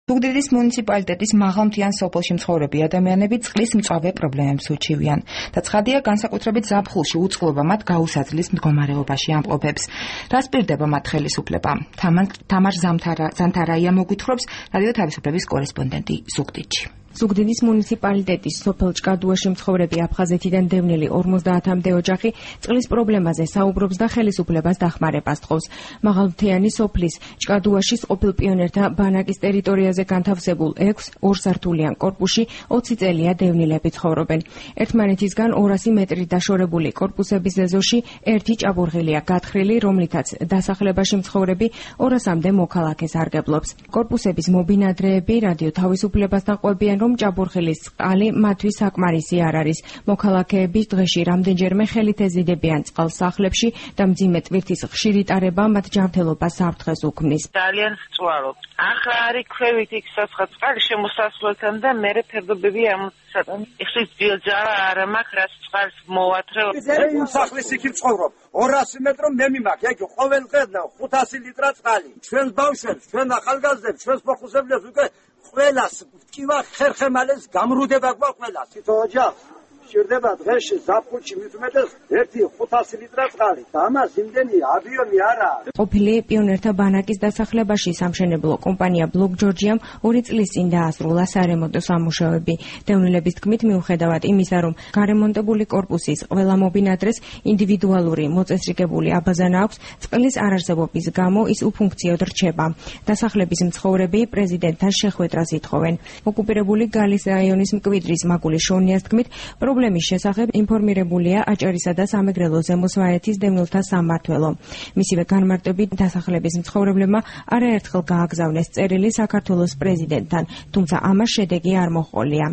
ზუგდიდის მუნიციპალიტეტის მაღალმთიან სოფელში მცხოვრები ადამიანები წყლის მწვავე პრობლემებს უჩივიან და ცხადია განსაკუთრებით ზაფხულში უწყლობა მათ გაუსაძლის მდგომარეობაში ამყოფებს. რას პირდება მათ ხელისუფლება? თამარ ზანთარაია მოგვითხრობს რადიო თავისუფლების კორესპონდენტი ზუგდიდში. ზუგდიდის მუნიციპალიტეტის სოფელ ჭკადუაში მცხოვრები აფხაზეთიდან დევნილი 50-მდე ოჯახი წყლის პრობლემაზე საუბრობს და ხელისუფლებას დახმარებას თხოვს. მაღალმთიანი სოფლის ჭკადუაშის ყოფილ პიონერთა ბანაკის ტერიტორიაზე განთავსებულ 6 ორსართულიან კორპუსში 20 წელია დევნილები ცხოვრობენ. ერთმანეთისგან 200 მეტრი დაშორებული კორპუსების ეზოში ერთი ჭაბურღილია გათხრილი, რომლითაც დასახლებაში მცხოვრები 200-მდე მოქალაქეს არგებლობს. კორპუსების მობინადრეები რადიო თავისუფლებასთან ყვებიან, რომ ჭაბურღილის წყალი მათთვის საკმარისი არ არის. მოქალაქეები დღეში რამდენჯერმე ხელით ეზიდებიან წყალს სახლებში და მძიმე ტვირთის ხშირი ტარება მათ ჯანმრთელობას საფრთხეს უქმნის. ძალიან სწვარობ. ახლა არის ქვევით იქ საცხა წყალი შემოსასვლელთან და მერე ფერდობები ამოსატან. ეხლის ძილძალა არ მაქვს, რაც წყალს მოვათრე. იმ სახლის იქ ვცხოვრობ. 200 მეტრო მე მიმაქვს, ეგ ყოველ დღე 500 ლიტრა წყალი. ჩვენს ბავშვებს, ჩვენ ახალგაზრდებს, ჩვენს მოხუცებლებს უკვე ყველას ვკივა ხერხემალეს გამრუდება გვაქვს ყველას. თითო ოჯახს სჭირდება დღეში ზაფხულში მით უმეტეს 500 ლიტრა წყალი. და ამას იმდენი აბიომი არაა. ყოფილი პიონერთა ბანაკის დასახლებაში სამშენებლო კომპანია ბლოკ ჯორჯიამ 2 წლის წინ დაასრულა სარემონტო სამუშაოები. დევნილების თქმით, მიუხედავად იმისა, რომ გარემონტებული კორპუსის ყველა მობინადრეს ინდივიდუალური მოწესრიგებული აბაზანა აქვს, წყლის არარსებობის გამო ის უფუნქციოდ რჩება. დასახლების მცხოვრები პრეზიდენტთან შეხვედრას ითხოვენ. ოკუპირებული გალის რაიონის მკვიდრის მაგულის შონიას თქმით, პრობლემის შესახებ ინფორმირებულია აჭარისა და სამეგრელო ზემო სვანეთის დევნილთა სამმართველო. მისივე განმარტებით დასახლების მცხოვრებლებმა არაერთხელ გააგზავნეს წერილი საქართველოს პრეზიდენტთან, თუმცა ამას შედეგი არ მოჰყოლია.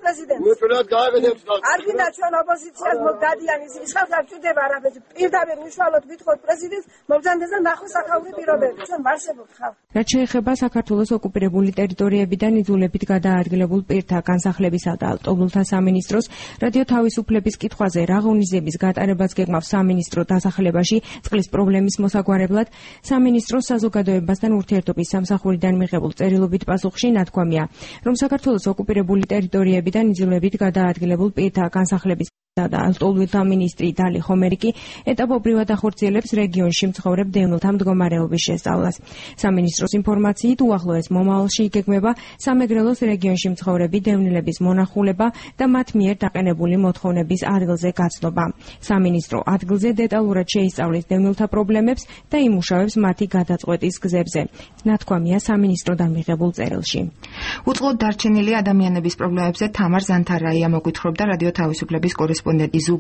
არ გინდა ჩვენ ოპოზიციას მოგდადიან ის ხალხს ჭირდება არაფერს პირდაპირ უშუალოდ ვითხოვთ პრეზიდენტს მოგზავნდეს და ნახოს აქაური პირობები. ჩვენ ვარსებობთ ხალხს. რაც შეეხება საქართველოს ოკუპირებული ტერიტორიებიდან იძულებით გადაადგილებულ პირთა განსახლებისა და ავტობილთა სამინისტროს, რადიო თავისუფლების კითხვაზე რა ღონისძიების გატარებას გეგმავს სამინისტრო დასახლებაში წყლის პრობლემის მოსაგვარებლად, სამინისტროს საზოგადოებასთან ურთიერთობის სამსახურიდან მიღებულ წერილობით პასუხში ნათქვამია, რომ საქართველოს ოკუპირებული ტერიტორიებიდან იძულებით გადაადგილებულ პირთა განსახლების და ავტობილთა მინისტრი დალი ხომერიკი ეტაპობრივად ახორციელებს რეგიონში მცხოვრებ დევნილთა მდგომარეობის შესწავლას. სამინისტროს ინფორმაციით უახლოეს მომავალში იგეგმება სამეგრელოს რეგიონში მცხოვრები დევნილების მონახულება და მათ მიერ დაყენებული მოთხოვნების ადგილზე გაცნობა. სამინისტრო ადგილზე დეტალურად შეისწავლის დევნილთა პრობლემებს და იმუშავებს მათი გადაწყვეტის გზებზე. ნათქვამია სამინისტროდან მიღებულ წერილში. უწყლოდ დარჩენილი ადამიანების პრობლემებზე თამარ ზანთარაია მოგვითხრობდა რადიო თავისუფლების კორესპონდენტი